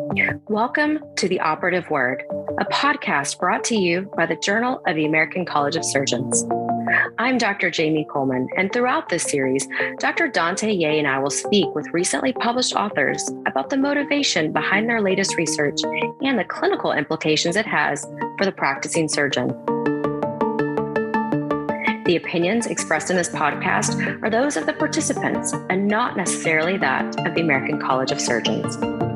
Welcome to The Operative Word, a podcast brought to you by the Journal of the American College of Surgeons. I'm Dr. Jamie Coleman, and throughout this series, Dr. Dante Ye and I will speak with recently published authors about the motivation behind their latest research and the clinical implications it has for the practicing surgeon. The opinions expressed in this podcast are those of the participants and not necessarily that of the American College of Surgeons.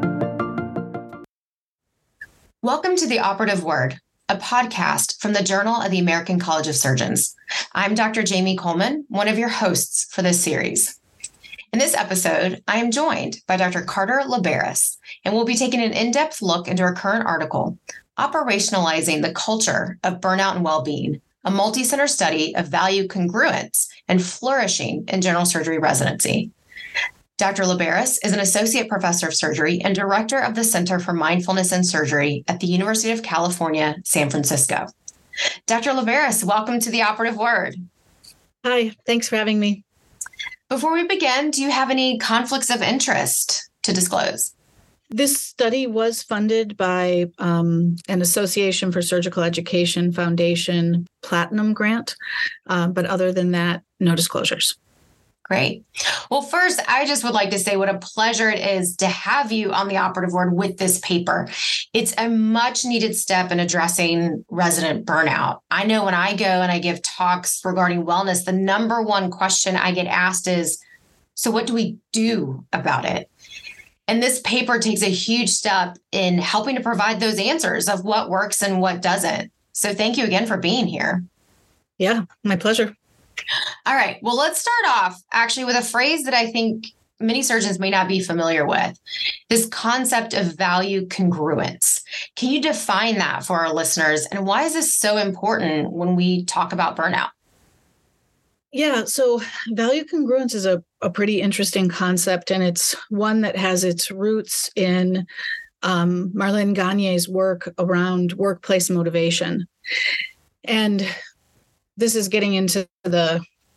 Welcome to The Operative Word, a podcast from the Journal of the American College of Surgeons. I'm Dr. Jamie Coleman, one of your hosts for this series. In this episode, I am joined by Dr. Carter Liberace, and we'll be taking an in-depth look into her current article, Operationalizing the Culture of Burnout and Wellbeing, a multi-center study of value congruence and flourishing in general surgery residency. Dr. Liberace is an associate professor of surgery and director of the Center for Mindfulness in Surgery at the University of California, San Francisco. Dr. Liberace, welcome to The Operative Word. Hi, thanks for having me. Before we begin, do you have any conflicts of interest to disclose? This study was funded by an Association for Surgical Education Foundation Platinum grant, but other than that, no disclosures. Great. Well, first, I just would like to say what a pleasure it is to have you on The Operative Word with this paper. It's a much needed step in addressing resident burnout. I know when I go and I give talks regarding wellness, the number one question I get asked is, so what do we do about it? And this paper takes a huge step in helping to provide those answers of what works and what doesn't. So thank you again for being here. Yeah, my pleasure. All right. Well, let's start off actually with a phrase that I think many surgeons may not be familiar with, this concept of value congruence. Can you define that for our listeners? And why is this so important when we talk about burnout? Yeah, so value congruence is a pretty interesting concept, and it's one that has its roots in Marlene Gagne's work around workplace motivation. And this is getting into the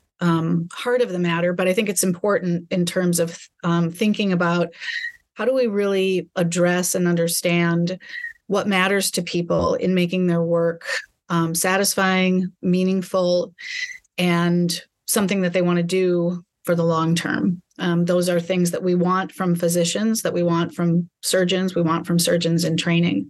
heart of the matter, but I think it's important in terms of thinking about how do we really address and understand what matters to people in making their work satisfying, meaningful, and something that they want to do for the long term. Those are things that we want from physicians, that we want from surgeons, we want from surgeons in training.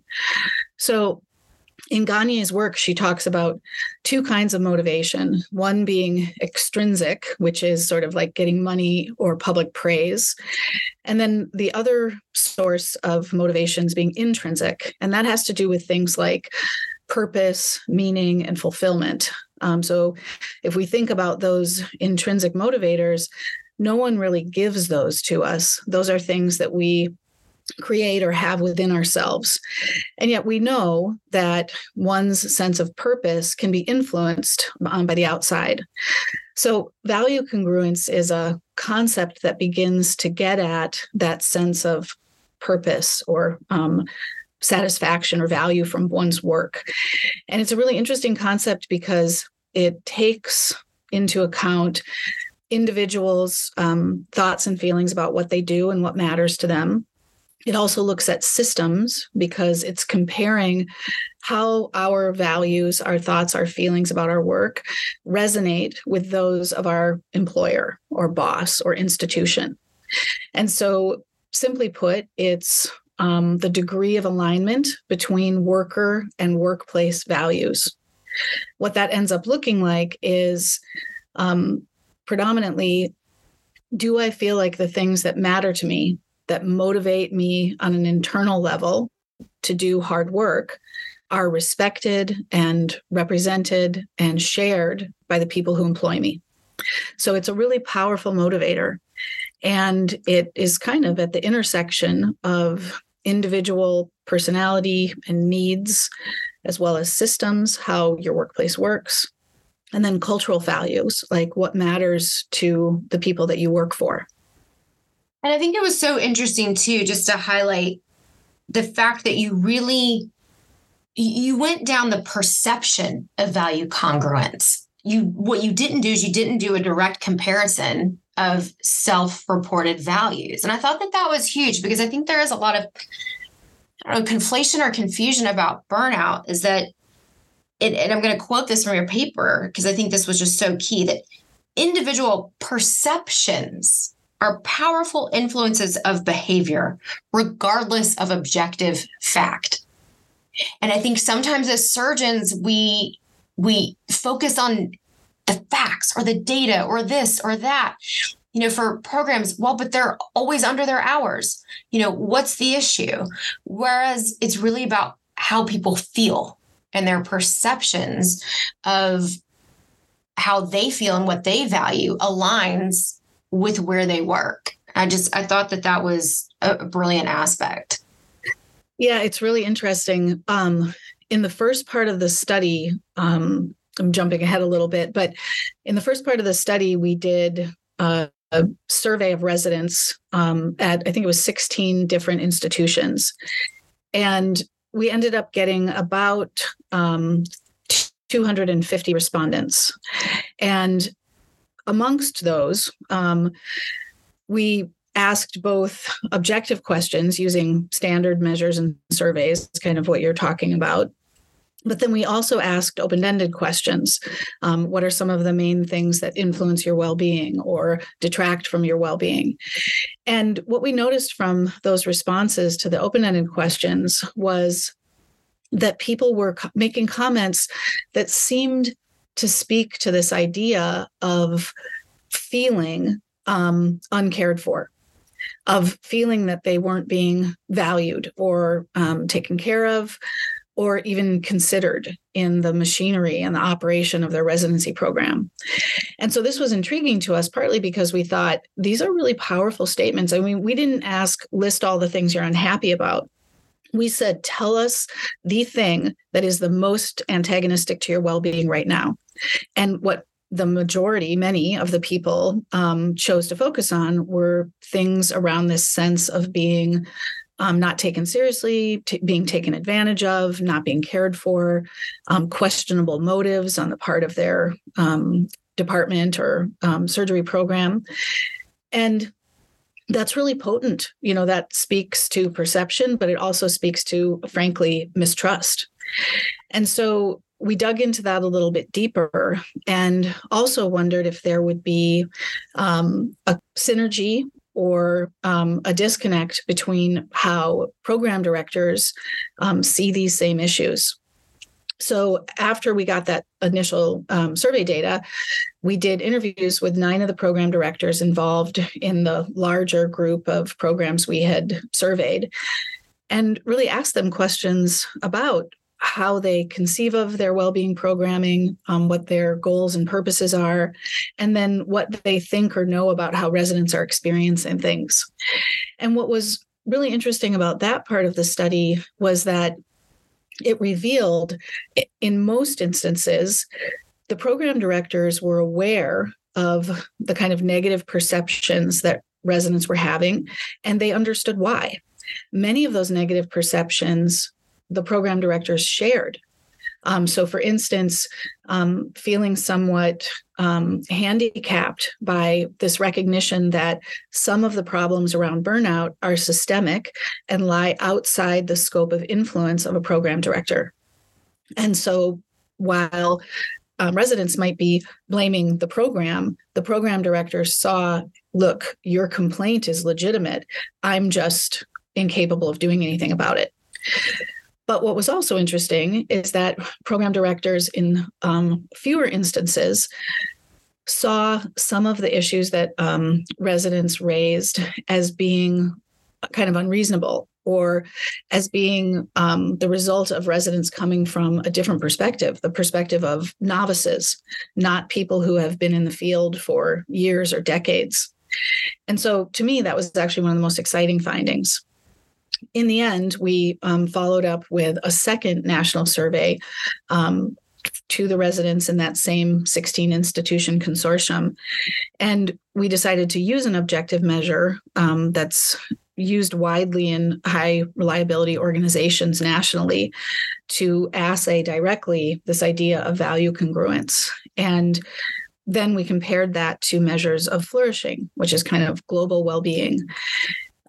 So in Gagne's work, she talks about two kinds of motivation, one being extrinsic, which is sort of like getting money or public praise, and then the other source of motivations being intrinsic, and that has to do with things like purpose, meaning, and fulfillment. So if we think about those intrinsic motivators, no one really gives those to us. Those are things that we create or have within ourselves. And yet we know that one's sense of purpose can be influenced by the outside. So value congruence is a concept that begins to get at that sense of purpose or satisfaction or value from one's work. And it's a really interesting concept because it takes into account individuals' thoughts and feelings about what they do and what matters to them. It also looks at systems because it's comparing how our values, our thoughts, our feelings about our work resonate with those of our employer or boss or institution. And so simply put, it's the degree of alignment between worker and workplace values. What that ends up looking like is predominantly, do I feel like the things that matter to me, that motivate me on an internal level to do hard work, are respected and represented and shared by the people who employ me? So it's a really powerful motivator. And it is kind of at the intersection of individual personality and needs, as well as systems, how your workplace works, and then cultural values, like what matters to the people that you work for. And I think it was so interesting, too, just to highlight the fact that you went down the perception of value congruence. What you didn't do is you didn't do a direct comparison of self-reported values. And I thought that was huge because I think there is a lot of conflation or confusion about burnout is that, and I'm going to quote this from your paper because I think this was just so key, that individual perceptions are powerful influences of behavior, regardless of objective fact. And I think sometimes as surgeons, we focus on the facts or the data or this or that, for programs. Well, but they're always under their hours. What's the issue? Whereas it's really about how people feel and their perceptions of how they feel and what they value aligns with where they work. I thought that was a brilliant aspect. Yeah, it's really interesting. In the first part of the study, I'm jumping ahead a little bit, but in the first part of the study, we did a survey of residents at, I think it was 16 different institutions. And we ended up getting about 250 respondents. And amongst those, we asked both objective questions using standard measures and surveys, kind of what you're talking about. But then we also asked open-ended questions. What are some of the main things that influence your well-being or detract from your well-being? And what we noticed from those responses to the open-ended questions was that people were making comments that seemed to speak to this idea of feeling uncared for, of feeling that they weren't being valued or taken care of, or even considered in the machinery and the operation of their residency program. And so this was intriguing to us, partly because we thought these are really powerful statements. I mean, we didn't ask, list all the things you're unhappy about. We said, tell us the thing that is the most antagonistic to your well-being right now. And what the majority, many of the people chose to focus on were things around this sense of being not taken seriously, being taken advantage of, not being cared for, questionable motives on the part of their department or surgery program. And that's really potent. That speaks to perception, but it also speaks to, frankly, mistrust. And so we dug into that a little bit deeper and also wondered if there would be a synergy or a disconnect between how program directors see these same issues. So after we got that initial survey data, we did interviews with 9 of the program directors involved in the larger group of programs we had surveyed, and really asked them questions about how they conceive of their well-being programming, what their goals and purposes are, and then what they think or know about how residents are experiencing things. And what was really interesting about that part of the study was that it revealed, in most instances, the program directors were aware of the kind of negative perceptions that residents were having, and they understood why. Many of those negative perceptions the program directors shared. So for instance, feeling somewhat handicapped by this recognition that some of the problems around burnout are systemic and lie outside the scope of influence of a program director. And so while residents might be blaming the program directors saw, look, your complaint is legitimate. I'm just incapable of doing anything about it. But what was also interesting is that program directors in fewer instances saw some of the issues that residents raised as being kind of unreasonable, or as being the result of residents coming from a different perspective, the perspective of novices, not people who have been in the field for years or decades. And so to me, that was actually one of the most exciting findings. In the end, we followed up with a second national survey to the residents in that same 16 institution consortium. And we decided to use an objective measure that's used widely in high reliability organizations nationally to assay directly this idea of value congruence. And then we compared that to measures of flourishing, which is kind of global well-being.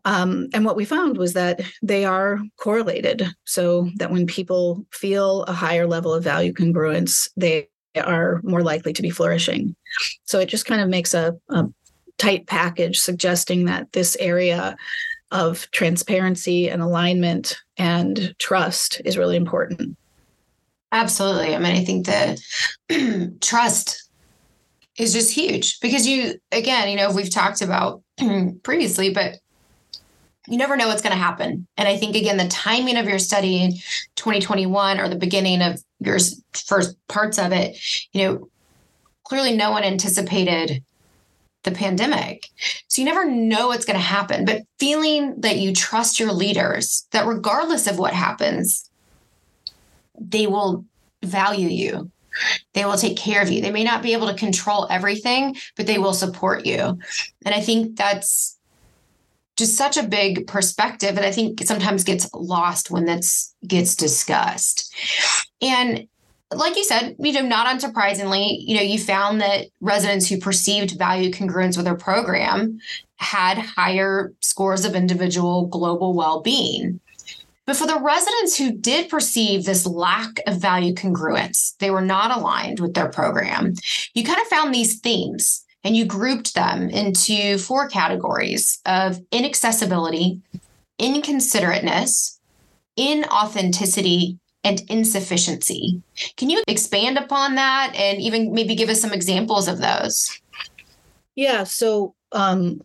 And what we found was that they are correlated, so that when people feel a higher level of value congruence, they are more likely to be flourishing. So it just kind of makes a tight package suggesting that this area of transparency and alignment and trust is really important. Absolutely. I mean, I think that trust is just huge because we've talked about previously, but you never know what's going to happen. And I think, again, the timing of your study in 2021 or the beginning of your first parts of it, clearly no one anticipated the pandemic. So you never know what's going to happen, but feeling that you trust your leaders, that regardless of what happens, they will value you. They will take care of you. They may not be able to control everything, but they will support you. And I think that's just such a big perspective. And I think it sometimes gets lost when that gets discussed. And like you said, not unsurprisingly, you found that residents who perceived value congruence with their program had higher scores of individual global well-being. But for the residents who did perceive this lack of value congruence, they were not aligned with their program. You kind of found these themes and you grouped them into 4 categories of inaccessibility, inconsiderateness, inauthenticity, and insufficiency. Can you expand upon that and even maybe give us some examples of those? Yeah. So all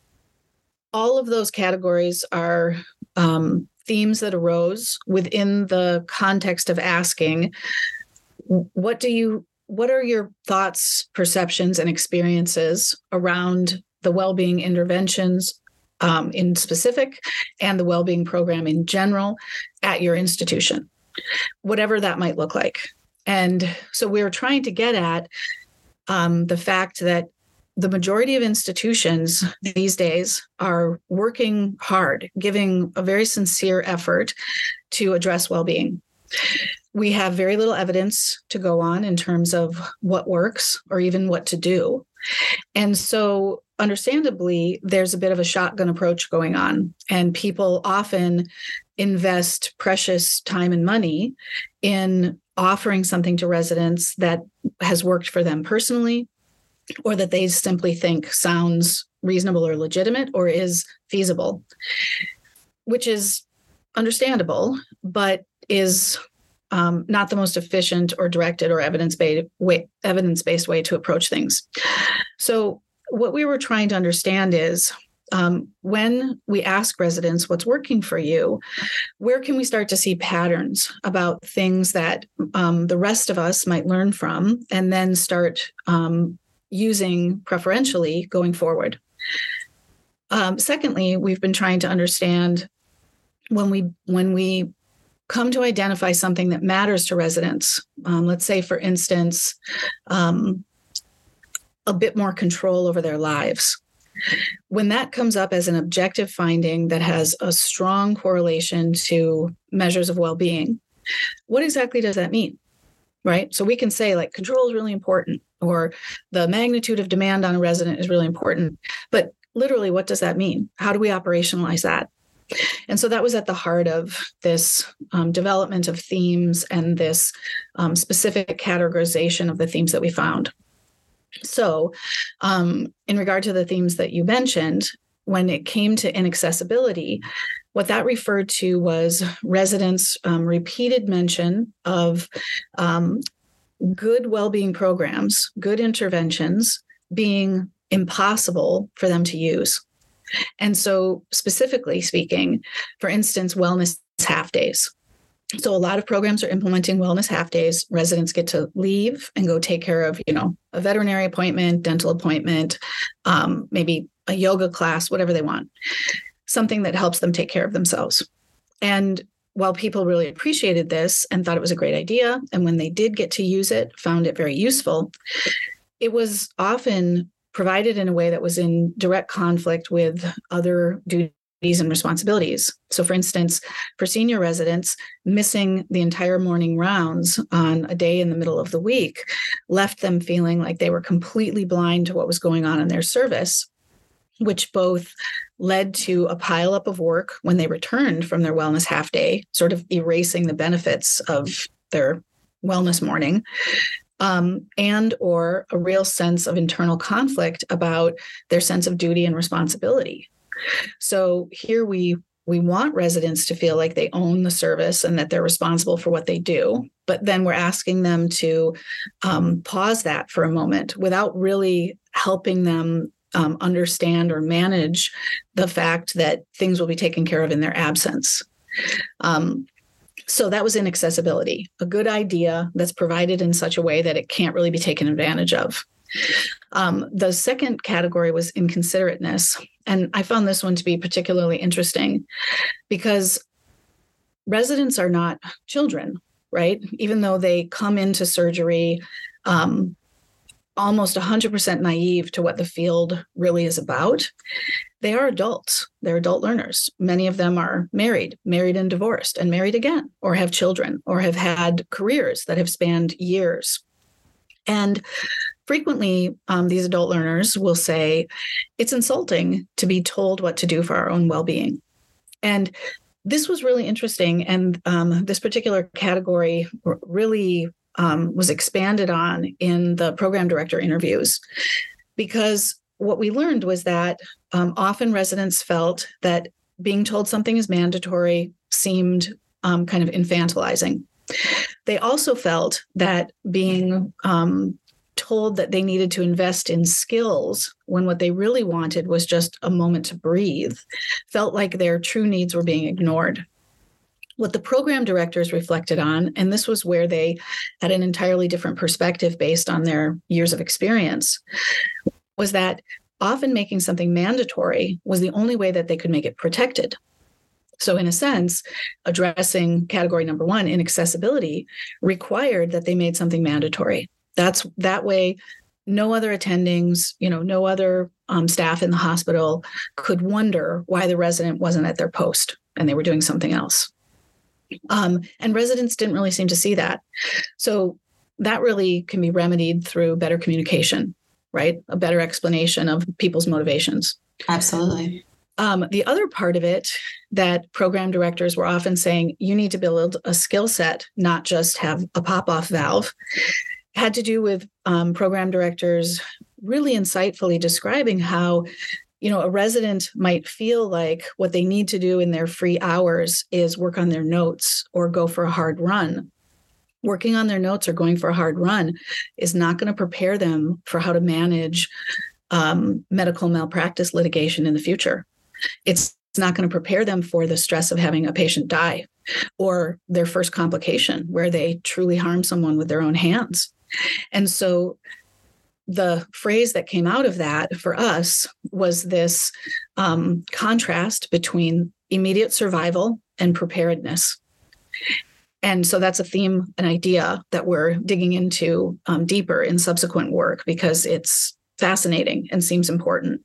of those categories are themes that arose within the context of asking, what are your thoughts, perceptions, and experiences around the well-being interventions in specific and the well-being program in general at your institution, whatever that might look like? And so we're trying to get at the fact that the majority of institutions these days are working hard, giving a very sincere effort to address well-being. We have very little evidence to go on in terms of what works or even what to do. And so understandably, there's a bit of a shotgun approach going on, and people often invest precious time and money in offering something to residents that has worked for them personally, or that they simply think sounds reasonable or legitimate or is feasible, which is understandable, but is not the most efficient or directed or evidence-based way to approach things. So what we were trying to understand is, when we ask residents what's working for you, where can we start to see patterns about things that the rest of us might learn from and then start using preferentially going forward? Secondly, we've been trying to understand when we come to identify something that matters to residents, let's say, for instance, a bit more control over their lives. When that comes up as an objective finding that has a strong correlation to measures of well-being, what exactly does that mean? Right? So we can say, like, control is really important, or the magnitude of demand on a resident is really important. But literally, what does that mean? How do we operationalize that? And so that was at the heart of this development of themes and this specific categorization of the themes that we found. So in regard to the themes that you mentioned, when it came to inaccessibility, what that referred to was residents' repeated mention of good well-being programs, good interventions being impossible for them to use. And so specifically speaking, for instance, wellness half days. So a lot of programs are implementing wellness half days. Residents get to leave and go take care of, a veterinary appointment, dental appointment, maybe a yoga class, whatever they want, something that helps them take care of themselves. And while people really appreciated this and thought it was a great idea, and when they did get to use it, found it very useful, it was often provided in a way that was in direct conflict with other duties and responsibilities. So for instance, for senior residents, missing the entire morning rounds on a day in the middle of the week left them feeling like they were completely blind to what was going on in their service, which both led to a pileup of work when they returned from their wellness half day, sort of erasing the benefits of their wellness morning, and or a real sense of internal conflict about their sense of duty and responsibility. So here we want residents to feel like they own the service and that they're responsible for what they do. But then we're asking them to pause that for a moment without really helping them understand or manage the fact that things will be taken care of in their absence. So that was inaccessibility, a good idea that's provided in such a way that it can't really be taken advantage of. The second category was inconsiderateness. And I found this one to be particularly interesting because residents are not children, right? Even though they come into surgery almost 100% naive to what the field really is about, they are adults. They're adult learners. Many of them are married and divorced, and married again, or have children, or have had careers that have spanned years. And frequently, these adult learners will say, it's insulting to be told what to do for our own well-being. And this was really interesting. And this particular category really was expanded on in the program director interviews, because what we learned was that often residents felt that being told something is mandatory seemed kind of infantilizing. They also felt that being told that they needed to invest in skills when what they really wanted was just a moment to breathe felt like their true needs were being ignored. What the program directors reflected on, and this was where they had an entirely different perspective based on their years of experience, was that often making something mandatory was the only way that they could make it protected. So in a sense, addressing category number one, inaccessibility, required that they made something mandatory. That way, no other attendings, no other staff in the hospital could wonder why the resident wasn't at their post and they were doing something else. And residents didn't really seem to see that. So that really can be remedied through better communication, right? A better explanation of people's motivations. Absolutely. The other part of it that program directors were often saying, you need to build a skill set, not just have a pop-off valve, had to do with program directors really insightfully describing how a resident might feel like what they need to do in their free hours is work on their notes or go for a hard run. Working on their notes or going for a hard run is not going to prepare them for how to manage medical malpractice litigation in the future. It's not going to prepare them for the stress of having a patient die or their first complication where they truly harm someone with their own hands. And so the phrase that came out of that for us was this contrast between immediate survival and preparedness. And so that's a theme, an idea that we're digging into deeper in subsequent work because it's fascinating and seems important.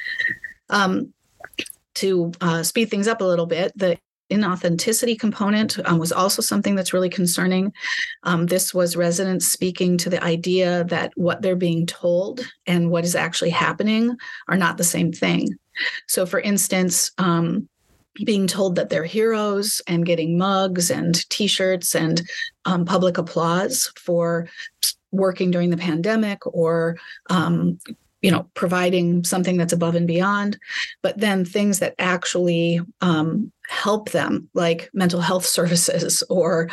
To speed things up a little bit, the inauthenticity component was also something that's really concerning. This was residents speaking to the idea that what they're being told and what is actually happening are not the same thing. So for instance, being told that they're heroes and getting mugs and T-shirts and public applause for working during the pandemic or providing something that's above and beyond, but then things that actually help them, like mental health services or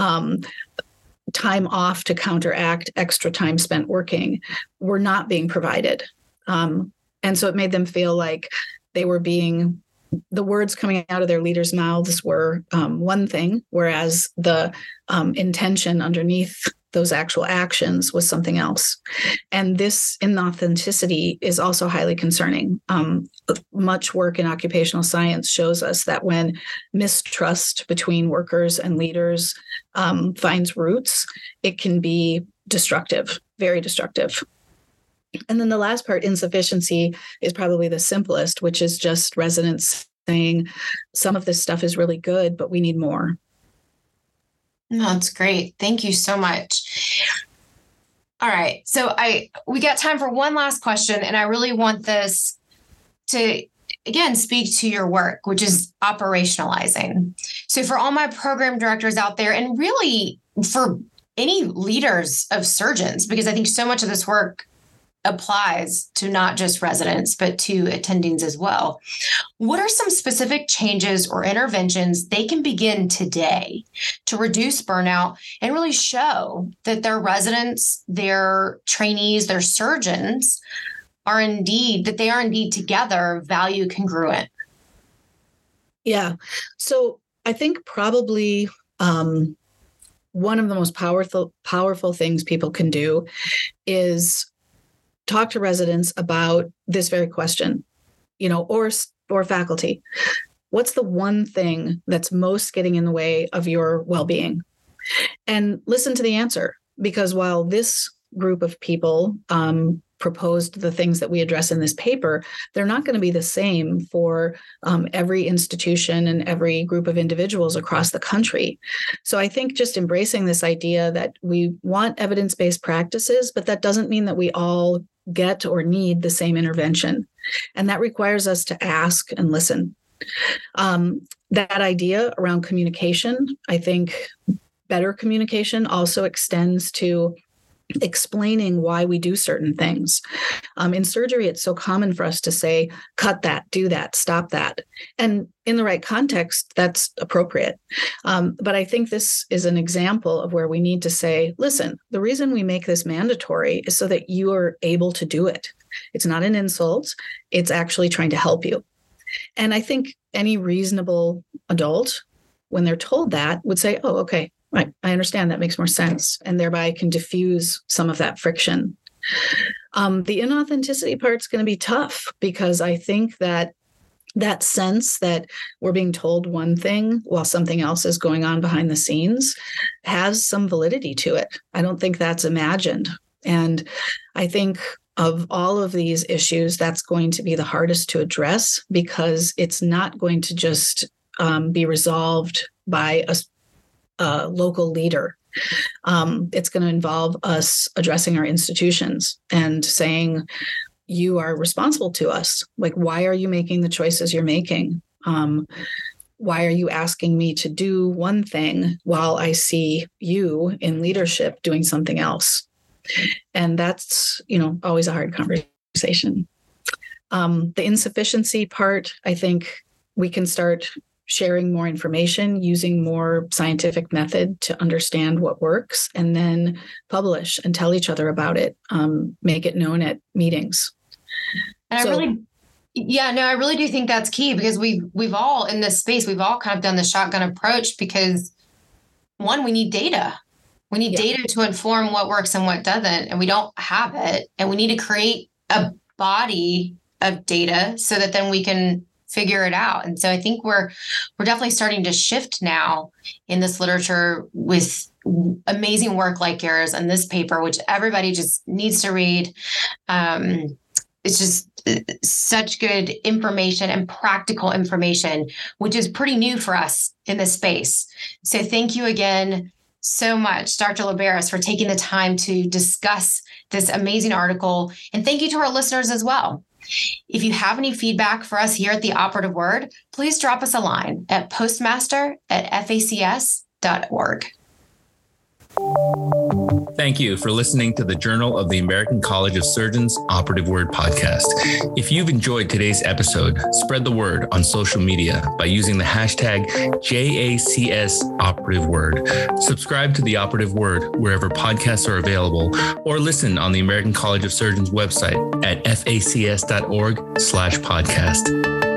time off to counteract extra time spent working, were not being provided. And so it made them feel like they were the words coming out of their leaders' mouths were one thing, whereas the intention underneath those actual actions was something else. And this inauthenticity is also highly concerning. Much work in occupational science shows us that when mistrust between workers and leaders finds roots, it can be destructive, very destructive. And then the last part, insufficiency, is probably the simplest, which is just residents saying, some of this stuff is really good, but we need more. No, that's great. Thank you so much. All right. So we got time for one last question, and I really want this to again, speak to your work, which is operationalizing. So for all my program directors out there, and really for any leaders of surgeons, because I think so much of this work applies to not just residents, but to attendings as well. What are some specific changes or interventions they can begin today to reduce burnout and really show that their residents, their trainees, their surgeons are indeed together value congruent? Yeah. So I think probably one of the most powerful things people can do is talk to residents about this very question, or faculty. What's the one thing that's most getting in the way of your well-being? And listen to the answer, because while this group of people proposed the things that we address in this paper, they're not going to be the same for every institution and every group of individuals across the country. So I think just embracing this idea that we want evidence-based practices, but that doesn't mean that we all get or need the same intervention. And that requires us to ask and listen. That idea around communication, I think better communication also extends to explaining why we do certain things. In surgery, it's so common for us to say, cut that, do that, stop that. And in the right context, that's appropriate. But I think this is an example of where we need to say, listen, the reason we make this mandatory is so that you are able to do it. It's not an insult. It's actually trying to help you. And I think any reasonable adult, when they're told that, would say, oh, okay, right, I understand, that makes more sense, and thereby can diffuse some of that friction. The inauthenticity part's going to be tough, because I think that sense that we're being told one thing while something else is going on behind the scenes has some validity to it. I don't think that's imagined. And I think of all of these issues, that's going to be the hardest to address, because it's not going to just be resolved by a local leader. It's going to involve us addressing our institutions and saying, you are responsible to us. Like, why are you making the choices you're making? Why are you asking me to do one thing while I see you in leadership doing something else? And that's, always a hard conversation. The insufficiency part, I think we can start sharing more information, using more scientific method to understand what works, and then publish and tell each other about it, make it known at meetings. And I really do think that's key, because we've all in this space, we've all kind of done the shotgun approach, because one, we need data. We need data to inform what works and what doesn't, and we don't have it. And we need to create a body of data so that then we can figure it out. And so I think we're definitely starting to shift now in this literature with amazing work like yours and this paper, which everybody just needs to read. It's just such good information and practical information, which is pretty new for us in this space. So thank you again so much, Dr. Liberos, for taking the time to discuss this amazing article. And thank you to our listeners as well. If you have any feedback for us here at The Operative Word, please drop us a line at postmaster@facs.org. Thank you for listening to the Journal of the American College of Surgeons Operative Word podcast. If you've enjoyed today's episode, spread the word on social media by using the hashtag JACS Operative Word. Subscribe to the Operative Word wherever podcasts are available, or listen on the American College of Surgeons website at facs.org/podcast.